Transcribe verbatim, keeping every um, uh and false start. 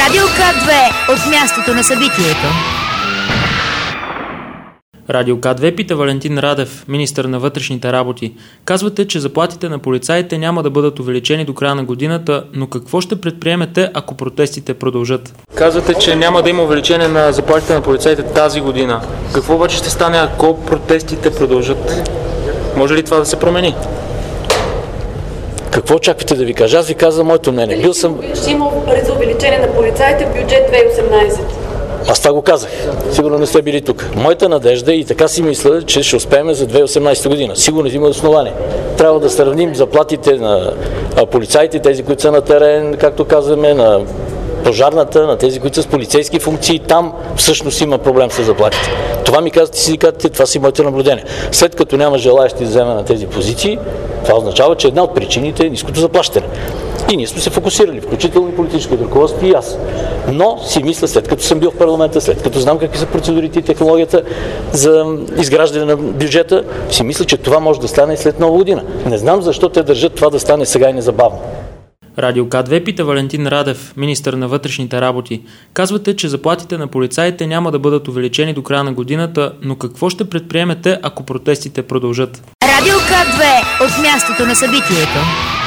Радио К две от мястото на събитието. Радио К две пита Валентин Радев, министър на вътрешните работи. Казвате, че заплатите на полицаите няма да бъдат увеличени до края на годината, но какво ще предприемете, ако протестите продължат? Казвате, че няма да има увеличение на заплатите на полицаите тази година. Какво обаче ще стане, ако протестите продължат? Може ли това да се промени? Какво очаквате да ви кажа? Аз ви казвам моето мнение. Бил съм... Ще има пари за увеличение на полицаите в бюджет две хиляди и осемнадесета. Аз това го казах. Сигурно не сте били тук. Моята надежда и така си мисля, че ще успеем за две хиляди и осемнадесета година. Сигурно има основание. Трябва да сравним заплатите на полицаите, тези, които са на терен, както казваме, на пожарната, на тези, които са с полицейски функции. Там всъщност има проблем с заплатите. Това ми казват и синдикатите, това си моите наблюдения. След като няма желаящи да вземе на тези позиции, това означава, че една от причините е ниското заплащане. И ние сме се фокусирали, включително и политическото ръководство и аз. Но си мисля, след като съм бил в парламента, след като знам какви са процедурите и технологията за изграждане на бюджета, си мисля, че това може да стане и след нова година. Не знам защо те държат това да стане сега и незабавно. Радио К две пита Валентин Радев, министър на вътрешните работи. Казвате, че заплатите на полицаите няма да бъдат увеличени до края на годината, но какво ще предприемете, ако протестите продължат? Радио К две от мястото на събитието.